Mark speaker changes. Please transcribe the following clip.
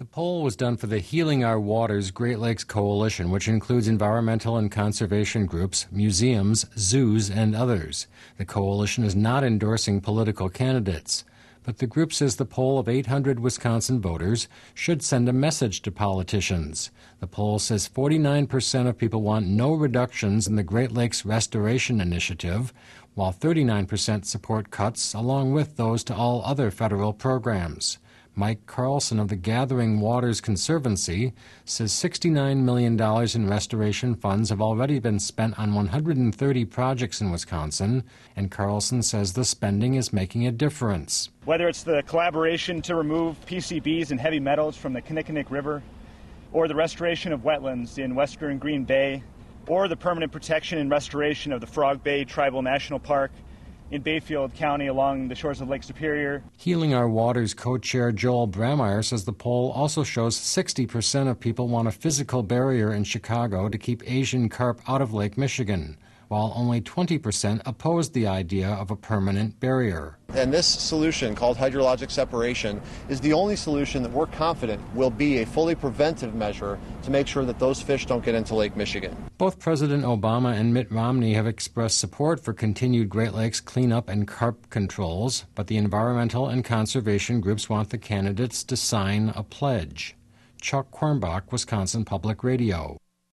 Speaker 1: The poll was done for the Healing Our Waters Great Lakes Coalition, which includes environmental and conservation groups, museums, zoos, and others. The coalition is not endorsing political candidates, but the group says the poll of 800 Wisconsin voters should send a message to politicians. The poll says 49% of people want no reductions in the Great Lakes Restoration Initiative, while 39% support cuts, along with those to all other federal programs. Mike Carlson of the Gathering Waters Conservancy says $69 million in restoration funds have already been spent on 130 projects in Wisconsin, and Carlson says the spending is making a difference.
Speaker 2: Whether it's the collaboration to remove PCBs and heavy metals from the Kinnickinnic River, or the restoration of wetlands in western Green Bay, or the permanent protection and restoration of the Frog Bay Tribal National Park in Bayfield County along the shores of Lake Superior.
Speaker 1: Healing Our Waters co-chair Joel Brameyer says the poll also shows 60% of people want a physical barrier in Chicago to keep Asian carp out of Lake Michigan, while only 20% opposed the idea of a permanent barrier.
Speaker 3: And this solution, called hydrologic separation, is the only solution that we're confident will be a fully preventive measure to make sure that those fish don't get into Lake Michigan.
Speaker 1: Both President Obama and Mitt Romney have expressed support for continued Great Lakes cleanup and carp controls, but the environmental and conservation groups want the candidates to sign a pledge. Chuck Quirmbach, Wisconsin Public Radio.